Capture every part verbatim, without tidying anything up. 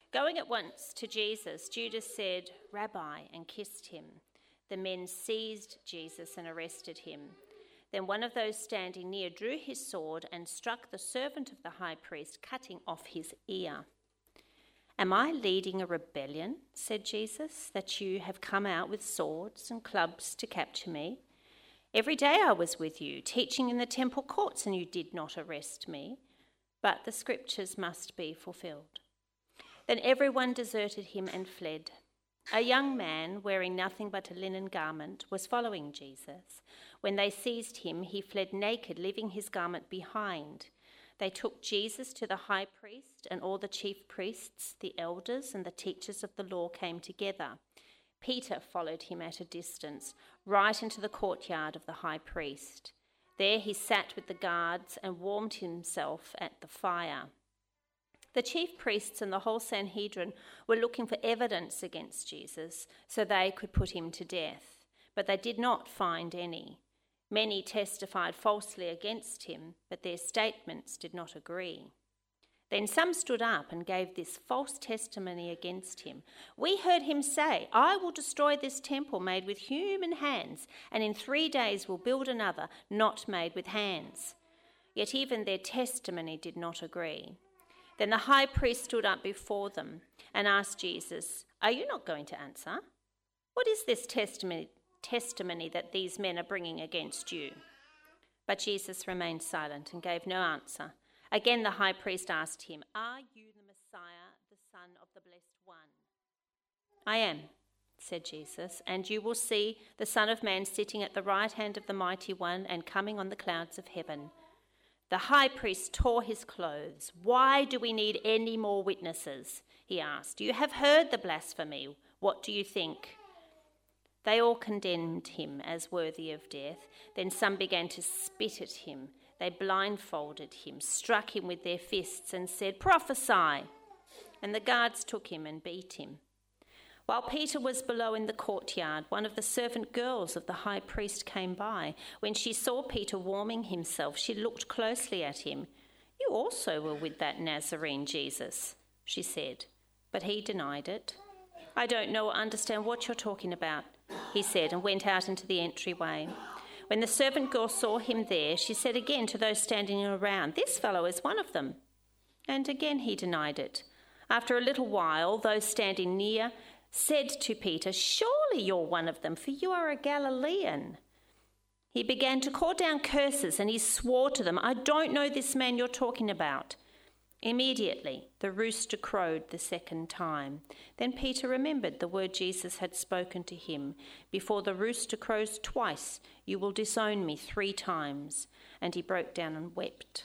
Going at once to Jesus, Judas said, "Rabbi," and kissed him. The men seized Jesus and arrested him. Then one of those standing near drew his sword and struck the servant of the high priest, cutting off his ear. "Am I leading a rebellion," said Jesus, "that you have come out with swords and clubs to capture me? Every day I was with you, teaching in the temple courts, and you did not arrest me. But the scriptures must be fulfilled." Then everyone deserted him and fled. A young man, wearing nothing but a linen garment, was following Jesus. When they seized him, he fled naked, leaving his garment behind. They took Jesus to the high priest, and all the chief priests, the elders, and the teachers of the law came together. Peter followed him at a distance, right into the courtyard of the high priest. There he sat with the guards and warmed himself at the fire. The chief priests and the whole Sanhedrin were looking for evidence against Jesus so they could put him to death, but they did not find any. Many testified falsely against him, but their statements did not agree. Then some stood up and gave this false testimony against him. "We heard him say, 'I will destroy this temple made with human hands, and in three days will build another not made with hands.' Yet even their testimony did not agree. Then the high priest stood up before them and asked Jesus, 'Are you not going to answer? What is this testimony, testimony that these men are bringing against you?' But Jesus remained silent and gave no answer. Again the high priest asked him, 'Are you the Messiah, the Son of the Blessed One?' 'I am,' said Jesus, 'and you will see the Son of Man sitting at the right hand of the Mighty One and coming on the clouds of heaven.' The high priest tore his clothes. 'Why do we need any more witnesses?' he asked. 'You have heard the blasphemy. What do you think?' They all condemned him as worthy of death. Then some began to spit at him. They blindfolded him, struck him with their fists, and said, 'Prophesy!' And the guards took him and beat him. While Peter was below in the courtyard, one of the servant girls of the high priest came by. When she saw Peter warming himself, she looked closely at him. 'You also were with that Nazarene Jesus,' she said. But he denied it. 'I don't know or understand what you're talking about,' he said, and went out into the entryway. When the servant girl saw him there, she said again to those standing around, 'This fellow is one of them.' And again he denied it. After a little while, those standing near said to Peter, 'Surely you're one of them, for you are a Galilean.' He began to call down curses, and he swore to them, 'I don't know this man you're talking about.' Immediately the rooster crowed the second time. Then Peter remembered the word Jesus had spoken to him, 'Before the rooster crows twice, you will disown me three times.' And he broke down and wept.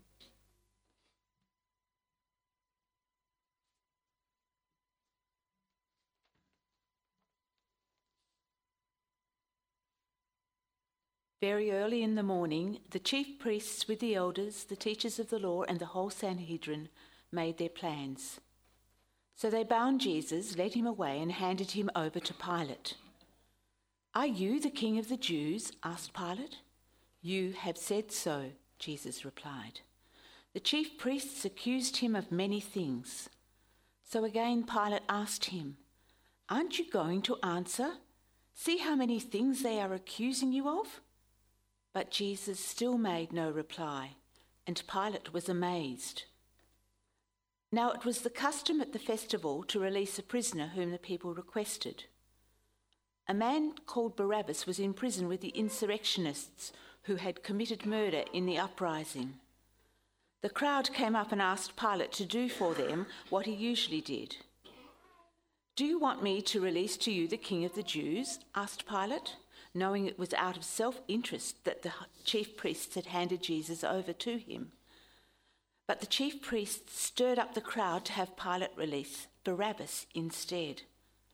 Very early in the morning, the chief priests with the elders, the teachers of the law, and the whole Sanhedrin made their plans. So they bound Jesus, led him away, and handed him over to Pilate. 'Are you the king of the Jews?' asked Pilate. 'You have said so,' Jesus replied. The chief priests accused him of many things. So again Pilate asked him, 'Aren't you going to answer? See how many things they are accusing you of?' But Jesus still made no reply, and Pilate was amazed. Now it was the custom at the festival to release a prisoner whom the people requested. A man called Barabbas was in prison with the insurrectionists who had committed murder in the uprising. The crowd came up and asked Pilate to do for them what he usually did. 'Do you want me to release to you the king of the Jews?' asked Pilate, knowing it was out of self-interest that the chief priests had handed Jesus over to him. But the chief priests stirred up the crowd to have Pilate release Barabbas instead.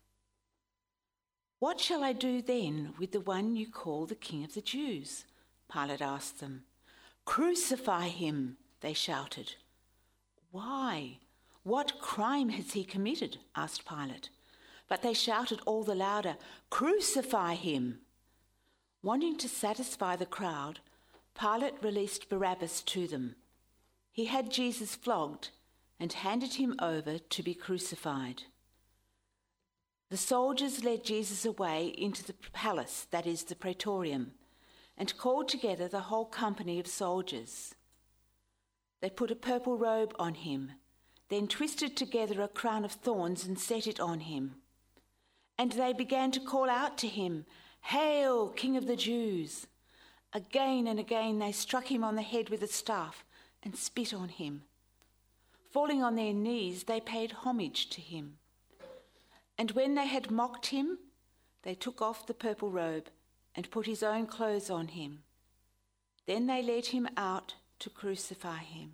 'What shall I do then with the one you call the king of the Jews?' Pilate asked them. 'Crucify him,' they shouted. 'Why? What crime has he committed?' asked Pilate. But they shouted all the louder, 'Crucify him!' Wanting to satisfy the crowd, Pilate released Barabbas to them. He had Jesus flogged and handed him over to be crucified. The soldiers led Jesus away into the palace, that is, the praetorium, and called together the whole company of soldiers. They put a purple robe on him, then twisted together a crown of thorns and set it on him. And they began to call out to him, "Hail, King of the Jews!" Again and again they struck him on the head with a staff and spit on him. Falling on their knees, they paid homage to him. And when they had mocked him, they took off the purple robe and put his own clothes on him. Then they led him out to crucify him.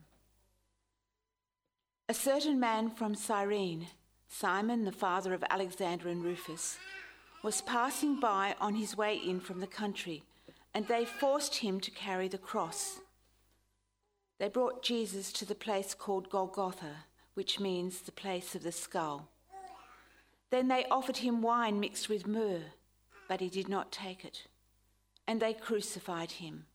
A certain man from Cyrene, Simon, the father of Alexander and Rufus, was passing by on his way in from the country, and they forced him to carry the cross. They brought Jesus to the place called Golgotha, which means the place of the skull. Then they offered him wine mixed with myrrh, but he did not take it, and they crucified him.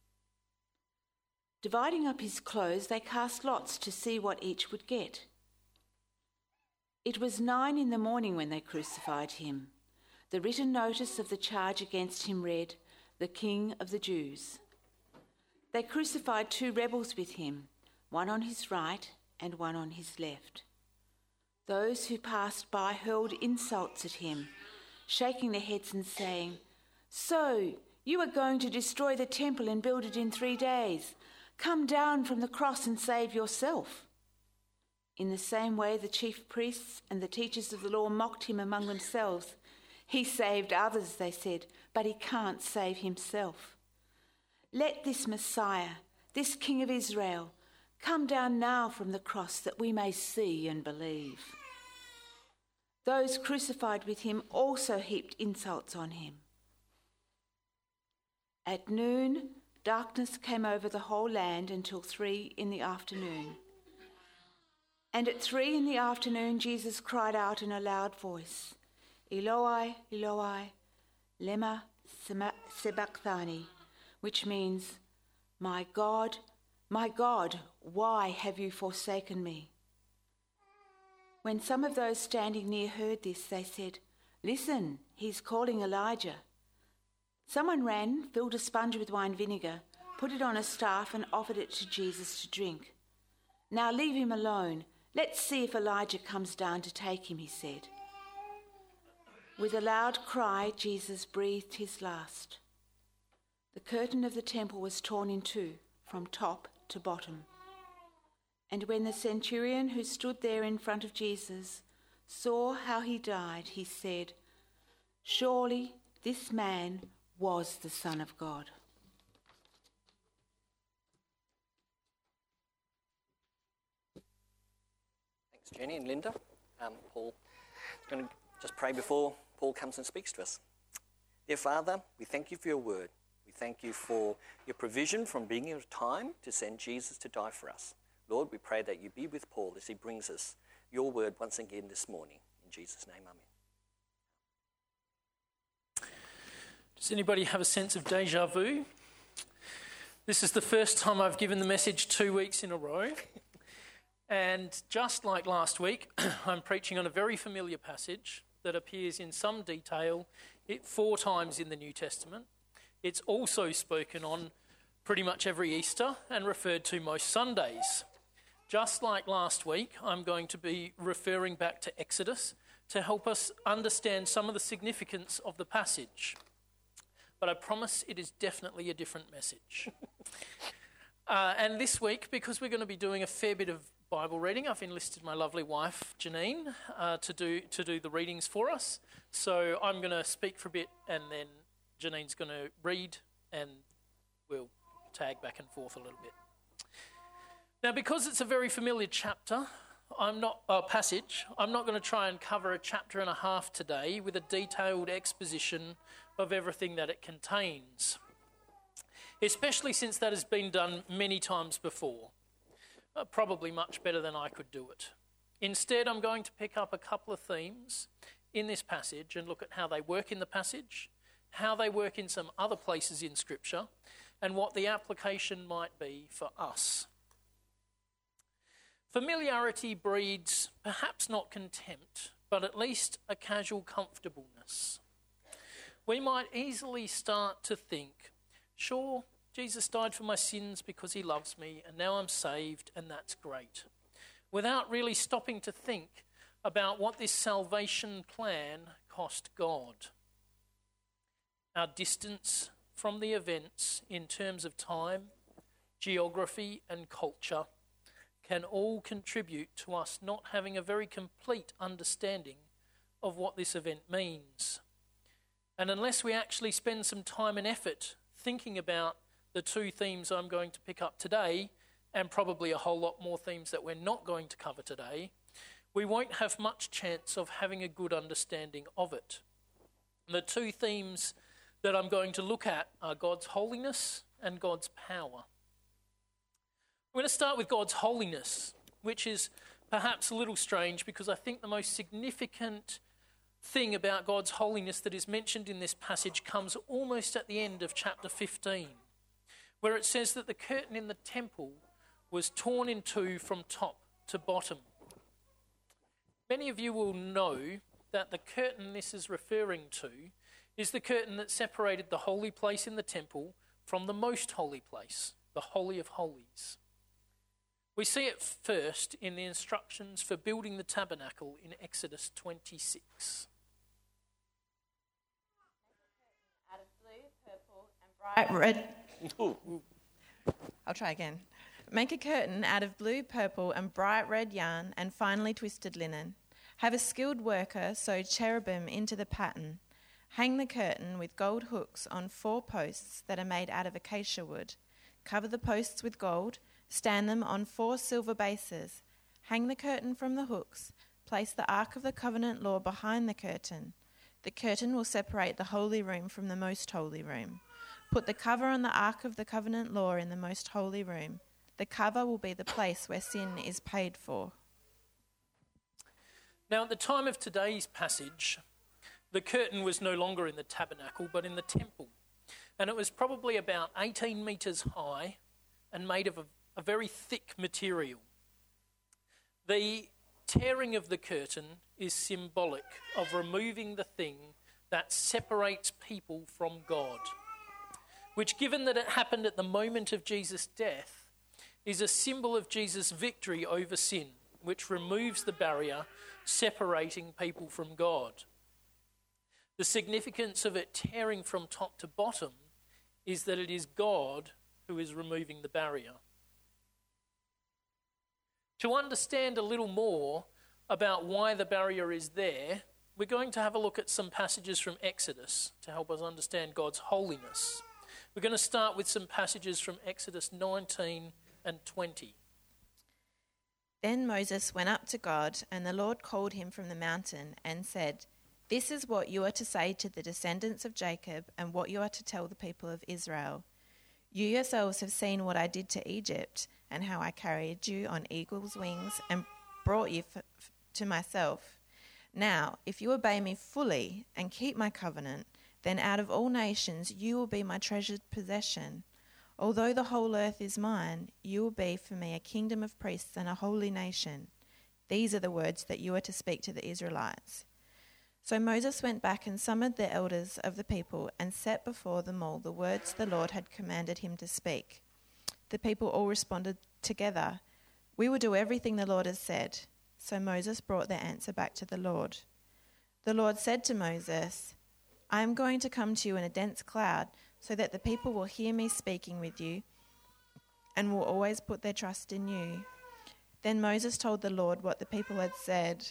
Dividing up his clothes, they cast lots to see what each would get. It was nine in the morning when they crucified him. The written notice of the charge against him read, "The King of the Jews." They crucified two rebels with him, one on his right and one on his left. Those who passed by hurled insults at him, shaking their heads and saying, "So, you are going to destroy the temple and build it in three days. Come down from the cross and save yourself." In the same way, the chief priests and the teachers of the law mocked him among themselves. "He saved others," they said, "but he can't save himself. Let this Messiah, this King of Israel, come down now from the cross that we may see and believe." Those crucified with him also heaped insults on him. At noon, darkness came over the whole land until three in the afternoon. And at three in the afternoon, Jesus cried out in a loud voice, "Eloi, Eloi, lema sabachthani," which means, "My God, my God, why have you forsaken me?" When some of those standing near heard this, they said, "Listen, he's calling Elijah." Someone ran, filled a sponge with wine vinegar, put it on a staff and offered it to Jesus to drink. "Now leave him alone. Let's see if Elijah comes down to take him," he said. With a loud cry, Jesus breathed his last. The curtain of the temple was torn in two, from top to bottom. And when the centurion who stood there in front of Jesus saw how he died, he said, "Surely this man was the Son of God." Thanks, Jenny and Linda. Um, Paul is going to just pray before Paul comes and speaks to us. Dear Father, we thank you for your word. We thank you for your provision from being in time to send Jesus to die for us. Lord, we pray that you be with Paul as he brings us your word once again this morning. In Jesus' name, amen. Does anybody have a sense of deja vu? This is the first time I've given the message two weeks in a row. And just like last week, I'm preaching on a very familiar passage that appears in some detail it, four times in the New Testament. It's also spoken on pretty much every Easter and referred to most Sundays. Just like last week, I'm going to be referring back to Exodus to help us understand some of the significance of the passage. But I promise it is definitely a different message. uh, and this week, because we're going to be doing a fair bit of Bible reading, I've enlisted my lovely wife, Janine, uh, to do to do the readings for us. So I'm going to speak for a bit, and then Janine's going to read, and we'll tag back and forth a little bit. Now, because it's a very familiar chapter, I'm not uh, passage, I'm not going to try and cover a chapter and a half today with a detailed exposition of everything that it contains, especially since that has been done many times before, uh, probably much better than I could do it. Instead, I'm going to pick up a couple of themes in this passage and look at how they work in the passage, how they work in some other places in Scripture, and what the application might be for us. Familiarity breeds perhaps not contempt, but at least a casual comfortableness. We might easily start to think, sure, Jesus died for my sins because he loves me and now I'm saved and that's great, without really stopping to think about what this salvation plan cost God. Our distance from the events in terms of time, geography and culture can all contribute to us not having a very complete understanding of what this event means. And unless we actually spend some time and effort thinking about the two themes I'm going to pick up today, and probably a whole lot more themes that we're not going to cover today, we won't have much chance of having a good understanding of it. The two themes that I'm going to look at are God's holiness and God's power. We're going to start with God's holiness, which is perhaps a little strange because I think the most significant thing about God's holiness that is mentioned in this passage comes almost at the end of chapter fifteen, where it says that the curtain in the temple was torn in two from top to bottom. Many of you will know that the curtain this is referring to is the curtain that separated the holy place in the temple from the most holy place, the Holy of Holies. We see it first in the instructions for building the tabernacle in Exodus twenty-six. Out of blue, purple, and bright red. Ooh. I'll try again. Make a curtain out of blue, purple, and bright red yarn and finely twisted linen. Have a skilled worker sew cherubim into the pattern. Hang the curtain with gold hooks on four posts that are made out of acacia wood. Cover the posts with gold. Stand them on four silver bases. Hang the curtain from the hooks. Place the Ark of the Covenant law behind the curtain. The curtain will separate the holy room from the most holy room. Put the cover on the Ark of the Covenant law in the most holy room. The cover will be the place where sin is paid for. Now, at the time of today's passage, the curtain was no longer in the tabernacle, but in the temple. And it was probably about eighteen metres high and made of a, a very thick material. The tearing of the curtain is symbolic of removing the thing that separates people from God, which, given that it happened at the moment of Jesus' death, is a symbol of Jesus' victory over sin, which removes the barrier separating people from God. The significance of it tearing from top to bottom is that it is God who is removing the barrier. To understand a little more about why the barrier is there, we're going to have a look at some passages from Exodus to help us understand God's holiness. We're going to start with some passages from Exodus nineteen and twenty. Then Moses went up to God, and the Lord called him from the mountain and said, "This is what you are to say to the descendants of Jacob and what you are to tell the people of Israel. You yourselves have seen what I did to Egypt and how I carried you on eagle's wings and brought you f- f- to myself. Now, if you obey me fully and keep my covenant, then out of all nations you will be my treasured possession. Although the whole earth is mine, you will be for me a kingdom of priests and a holy nation. These are the words that you are to speak to the Israelites." So Moses went back and summoned the elders of the people and set before them all the words the Lord had commanded him to speak. The people all responded together, "We will do everything the Lord has said." So Moses brought their answer back to the Lord. The Lord said to Moses, "I am going to come to you in a dense cloud, so that the people will hear me speaking with you and will always put their trust in you." Then Moses told the Lord what the people had said.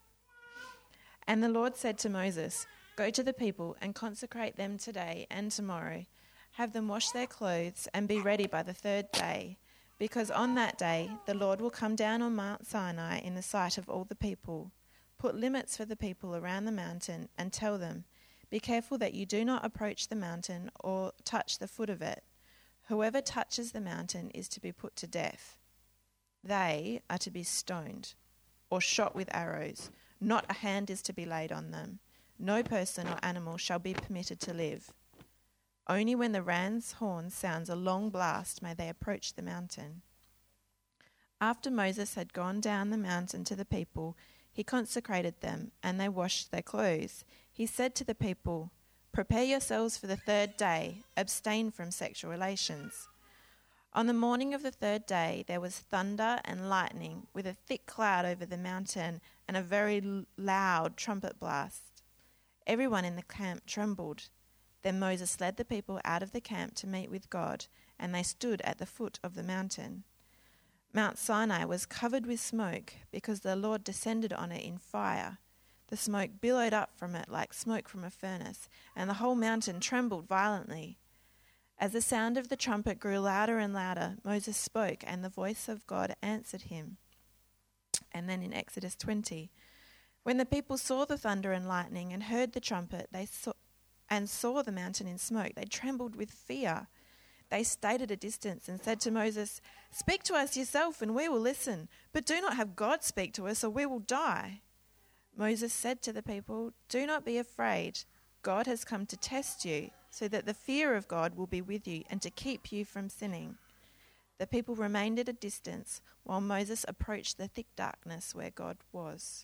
And the Lord said to Moses, "Go to the people and consecrate them today and tomorrow. Have them wash their clothes and be ready by the third day, because on that day the Lord will come down on Mount Sinai in the sight of all the people. Put limits for the people around the mountain and tell them, 'Be careful that you do not approach the mountain or touch the foot of it. Whoever touches the mountain is to be put to death. They are to be stoned or shot with arrows. Not a hand is to be laid on them. No person or animal shall be permitted to live. Only when the ram's horn sounds a long blast may they approach the mountain. After Moses had gone down the mountain to the people, he consecrated them, and they washed their clothes. He said to the people, "Prepare yourselves for the third day, abstain from sexual relations." On the morning of the third day, there was thunder and lightning, with a thick cloud over the mountain and a very l- loud trumpet blast. Everyone in the camp trembled. Then Moses led the people out of the camp to meet with God, and they stood at the foot of the mountain. Mount Sinai was covered with smoke because the Lord descended on it in fire. The smoke billowed up from it like smoke from a furnace, and the whole mountain trembled violently. As the sound of the trumpet grew louder and louder, Moses spoke, and the voice of God answered him. And then in Exodus twenty, when the people saw the thunder and lightning and heard the trumpet, they saw and saw the mountain in smoke, they trembled with fear. They stayed at a distance and said to Moses, "Speak to us yourself, and we will listen, but do not have God speak to us, or we will die." Moses said to the people, "Do not be afraid. God has come to test you, so that the fear of God will be with you and to keep you from sinning." The people remained at a distance while Moses approached the thick darkness where God was.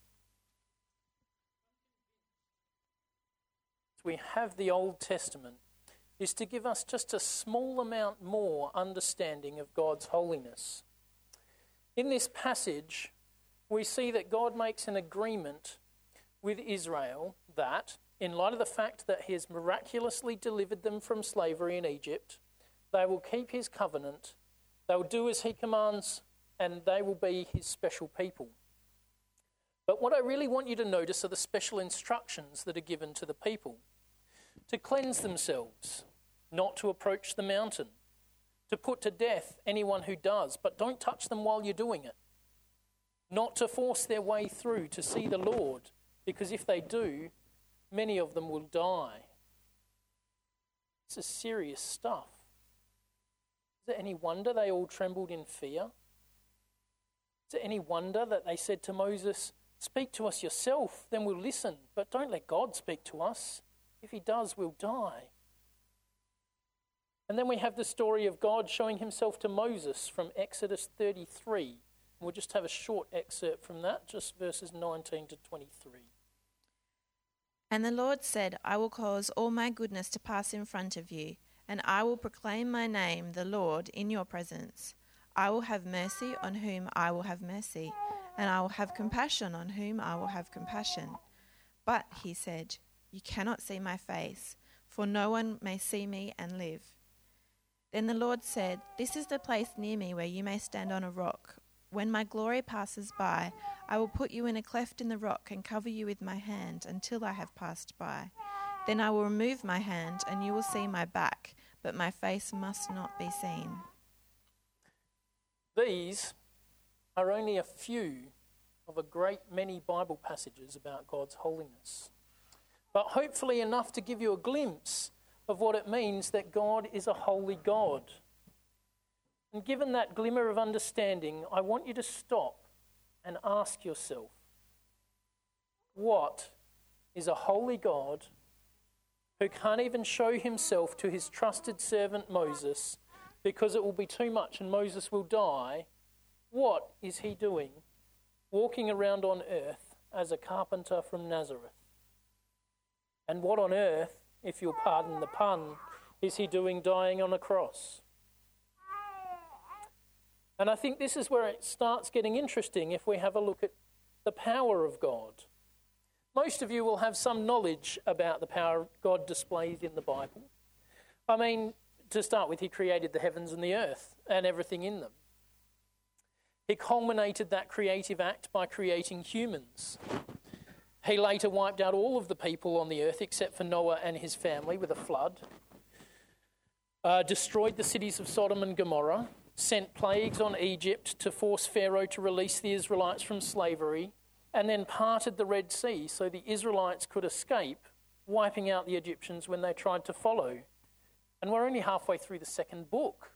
We have the Old Testament is to give us just a small amount more understanding of God's holiness. In this passage, we see that God makes an agreement with Israel that, in light of the fact that he has miraculously delivered them from slavery in Egypt, they will keep his covenant, they will do as he commands, and they will be his special people. But what I really want you to notice are the special instructions that are given to the people. To cleanse themselves, not to approach the mountain, to put to death anyone who does, but don't touch them while you're doing it. Not to force their way through to see the Lord, because if they do, many of them will die. This is serious stuff. Is it any wonder they all trembled in fear? Is it any wonder that they said to Moses, "Speak to us yourself, then we'll listen, but don't let God speak to us. If he does, we'll die." And then we have the story of God showing himself to Moses from Exodus thirty-three. We'll just have a short excerpt from that, just verses nineteen to twenty-three. And the Lord said, "I will cause all my goodness to pass in front of you, and I will proclaim my name, the Lord, in your presence. I will have mercy on whom I will have mercy, and I will have compassion on whom I will have compassion. But," he said, "you cannot see my face, for no one may see me and live." Then the Lord said, "This is the place near me where you may stand on a rock. When my glory passes by, I will put you in a cleft in the rock and cover you with my hand until I have passed by. Then I will remove my hand, and you will see my back, but my face must not be seen." These are only a few of a great many Bible passages about God's holiness, but hopefully enough to give you a glimpse of what it means that God is a holy God. And given that glimmer of understanding, I want you to stop and ask yourself, what is a holy God who can't even show himself to his trusted servant Moses because it will be too much and Moses will die? What is he doing walking around on earth as a carpenter from Nazareth? And what on earth, if you'll pardon the pun, is he doing dying on a cross? And I think this is where it starts getting interesting if we have a look at the power of God. Most of you will have some knowledge about the power God displays in the Bible. I mean, to start with, he created the heavens and the earth and everything in them. He culminated that creative act by creating humans. He later wiped out all of the people on the earth except for Noah and his family with a flood, uh, destroyed the cities of Sodom and Gomorrah, sent plagues on Egypt to force Pharaoh to release the Israelites from slavery, and then parted the Red Sea so the Israelites could escape, wiping out the Egyptians when they tried to follow. And we're only halfway through the second book.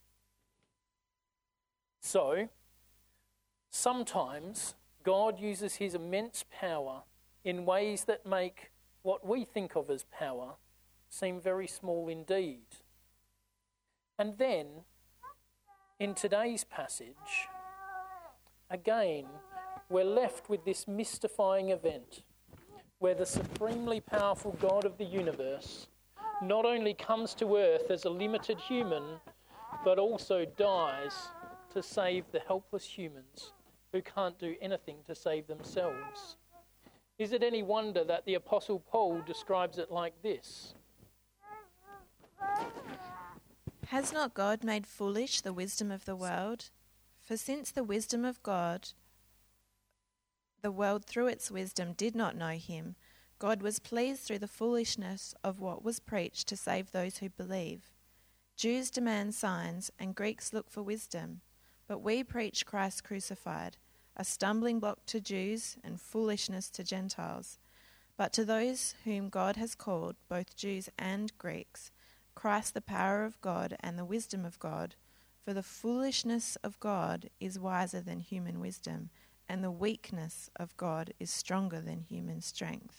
So, sometimes God uses his immense power in ways that make what we think of as power seem very small indeed. And then, in today's passage, again, we're left with this mystifying event where the supremely powerful God of the universe not only comes to earth as a limited human, but also dies to save the helpless humans who can't do anything to save themselves. Is it any wonder that the Apostle Paul describes it like this? Has not God made foolish the wisdom of the world? For since the wisdom of God, the world through its wisdom did not know him, God was pleased through the foolishness of what was preached to save those who believe. Jews demand signs and Greeks look for wisdom, but we preach Christ crucified, a stumbling block to Jews and foolishness to Gentiles. But to those whom God has called, both Jews and Greeks, Christ the power of God and the wisdom of God, for the foolishness of God is wiser than human wisdom, and the weakness of God is stronger than human strength.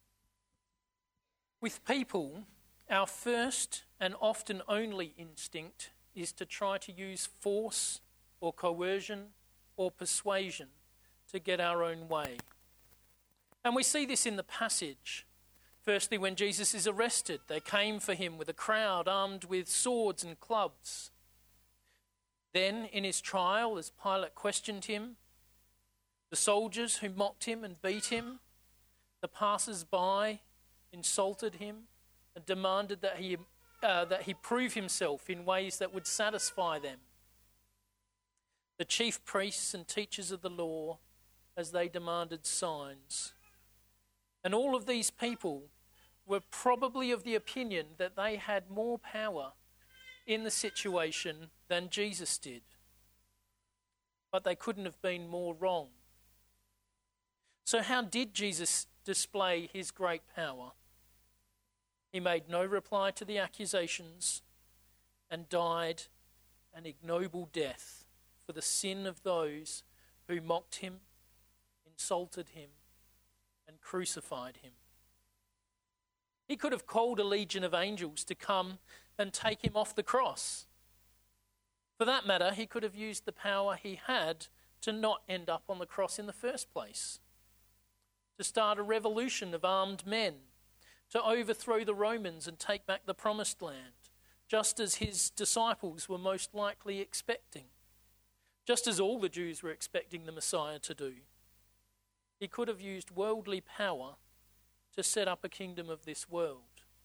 With people, our first and often only instinct is to try to use force or coercion or persuasion to get our own way. And we see this in the passage. Firstly, when Jesus is arrested, they came for him with a crowd armed with swords and clubs. Then, in his trial, as Pilate questioned him, the soldiers who mocked him and beat him, the passers-by insulted him and demanded that he, uh, that he prove himself in ways that would satisfy them. The chief priests and teachers of the law, as they demanded signs. And all of these people were probably of the opinion that they had more power in the situation than Jesus did. But they couldn't have been more wrong. So how did Jesus display his great power? He made no reply to the accusations and died an ignoble death for the sin of those who mocked him, insulted him, and crucified him. He could have called a legion of angels to come and take him off the cross. For that matter, he could have used the power he had to not end up on the cross in the first place, to start a revolution of armed men, to overthrow the Romans and take back the promised land, just as his disciples were most likely expecting, just as all the Jews were expecting the Messiah to do. He could have used worldly power to set up a kingdom of this world.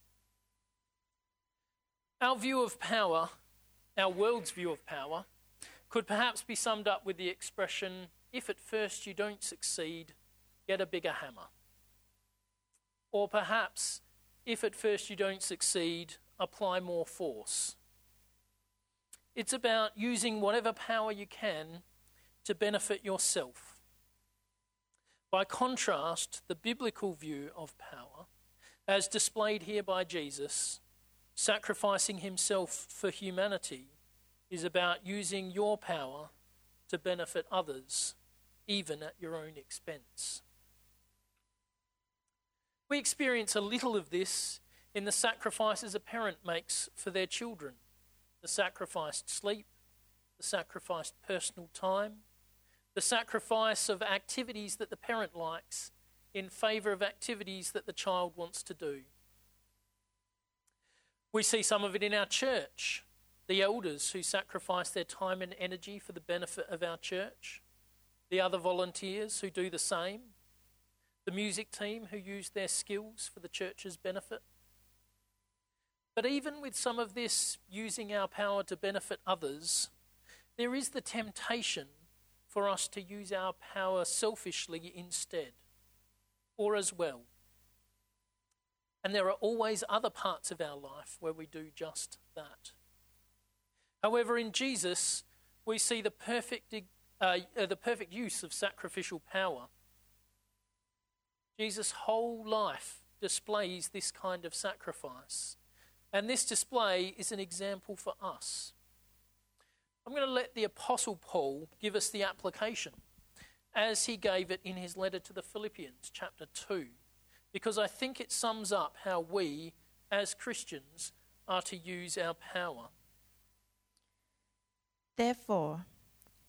Our view of power, our world's view of power, could perhaps be summed up with the expression, if at first you don't succeed, get a bigger hammer. Or perhaps, if at first you don't succeed, apply more force. It's about using whatever power you can to benefit yourself. By contrast, the biblical view of power, as displayed here by Jesus, sacrificing himself for humanity, is about using your power to benefit others, even at your own expense. We experience a little of this in the sacrifices a parent makes for their children. The sacrificed sleep, the sacrificed personal time, the sacrifice of activities that the parent likes in favour of activities that the child wants to do. We see some of it in our church, the elders who sacrifice their time and energy for the benefit of our church, the other volunteers who do the same, the music team who use their skills for the church's benefit. But even with some of this using our power to benefit others, there is the temptation for us to use our power selfishly instead, or as well. And there are always other parts of our life where we do just that. However, in Jesus, we see the perfect, uh, the perfect use of sacrificial power. Jesus' whole life displays this kind of sacrifice. And this display is an example for us. I'm going to let the Apostle Paul give us the application as he gave it in his letter to the Philippians, chapter two, because I think it sums up how we, as Christians, are to use our power. Therefore,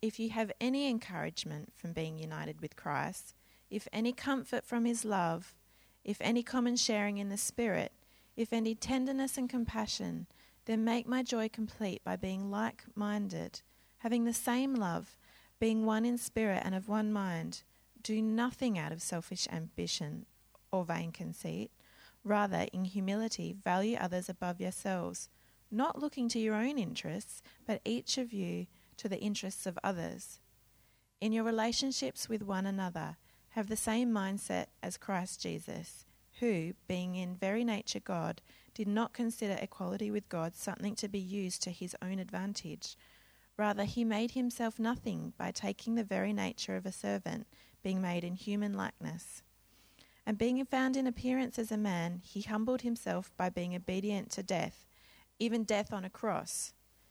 if you have any encouragement from being united with Christ, if any comfort from his love, if any common sharing in the Spirit, if any tenderness and compassion, then make my joy complete by being like-minded, having the same love, being one in spirit and of one mind. Do nothing out of selfish ambition or vain conceit. Rather, in humility, value others above yourselves, not looking to your own interests, but each of you to the interests of others. In your relationships with one another, have the same mindset as Christ Jesus, who, being in very nature God, did not consider equality with God something to be used to his own advantage. Rather, he made himself nothing by taking the very nature of a servant, being made in human likeness. And being found in appearance as a man, he humbled himself by being obedient to death, even death on a cross.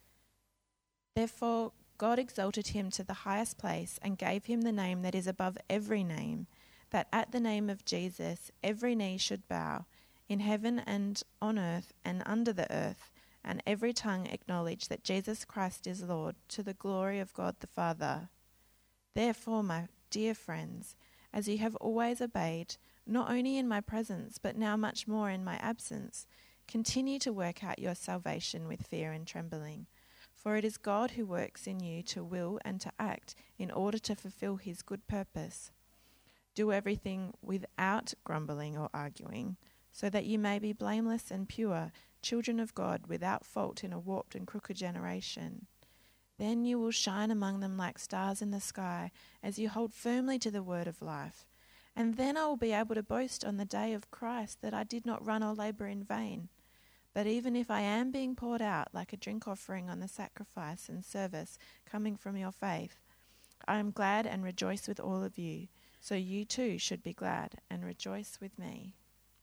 Therefore, God exalted him to the highest place and gave him the name that is above every name, that at the name of Jesus every knee should bow, in heaven and on earth and under the earth, and every tongue acknowledge that Jesus Christ is Lord, to the glory of God the Father. Therefore, my dear friends, as you have always obeyed, not only in my presence, but now much more in my absence, continue to work out your salvation with fear and trembling. For it is God who works in you to will and to act in order to fulfill his good purpose. Do everything without grumbling or arguing, so that you may be blameless and pure, children of God, without fault in a warped and crooked generation. Then you will shine among them like stars in the sky, as you hold firmly to the word of life. And then I will be able to boast on the day of Christ that I did not run or labour in vain. But even if I am being poured out like a drink offering on the sacrifice and service coming from your faith, I am glad and rejoice with all of you. So you too should be glad and rejoice with me.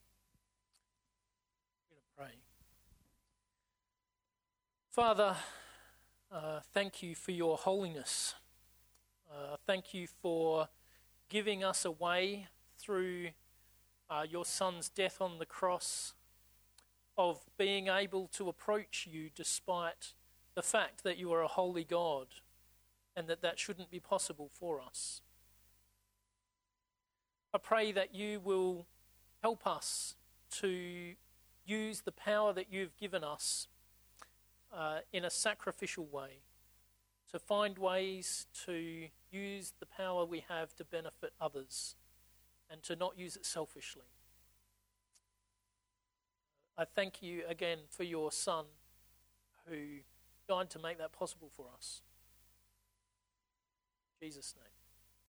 I'm going to pray. Father, uh, thank you for your holiness. Uh, thank you for giving us a way through uh, your Son's death on the cross, of being able to approach you despite the fact that you are a holy God and that that shouldn't be possible for us. I pray that you will help us to use the power that you've given us uh, in a sacrificial way, to find ways to use the power we have to benefit others and to not use it selfishly. I thank you again for your Son who died to make that possible for us. In Jesus' name.